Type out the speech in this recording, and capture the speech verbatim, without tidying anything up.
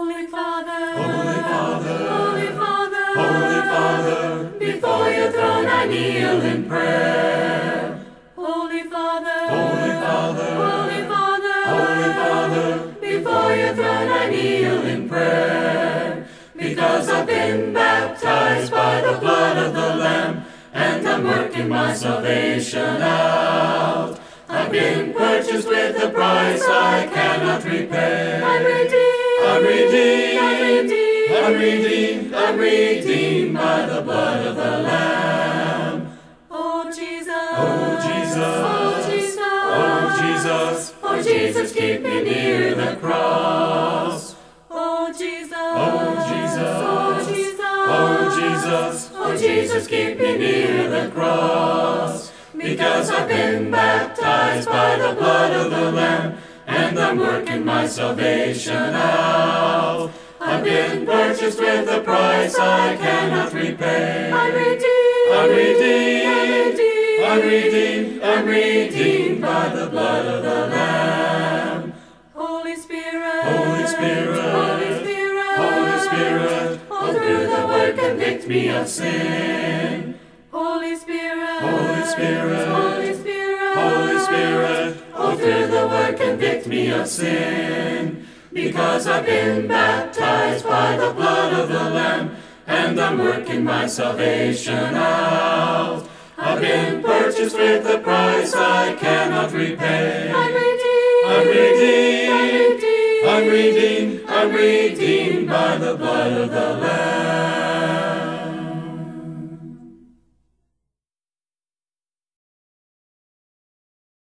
Holy Father, Holy Father, Holy Father, Holy Father, before your throne I kneel in prayer. Holy Father, Holy Father, Holy Father, Holy Father, before your throne I kneel in prayer. Because I've been baptized by the blood of the Lamb, and I'm working my salvation out. I've been purchased with a price I cannot repay. I'm redeemed, I'm redeemed, I'm redeemed, I'm redeemed, I'm redeemed by the blood of the Lamb. Oh Jesus, Oh Jesus, oh Jesus, oh Jesus, oh Jesus, keep me near the cross. Oh Jesus, oh Jesus, oh Jesus, oh Jesus, oh Jesus, keep me near the cross. Because I've been baptized by the blood of the Lamb, and I'm working my salvation out. I've been purchased with a price I cannot repay. I'm redeemed, I'm redeemed, I'm redeemed, I'm redeemed, I'm redeemed by the blood of the Lamb. Holy Spirit, Holy Spirit, Holy Spirit, Holy Spirit, all through the word convict me of sin. Holy Spirit, Holy Spirit, Holy Spirit, Holy Spirit, all through the word convict me of sin. Because I've been baptized by the blood of the Lamb, and I'm working my salvation out. I've been purchased with a price I cannot repay. I'm redeemed, I'm redeemed, I'm redeemed, I'm redeemed, I'm redeemed by the blood of the Lamb.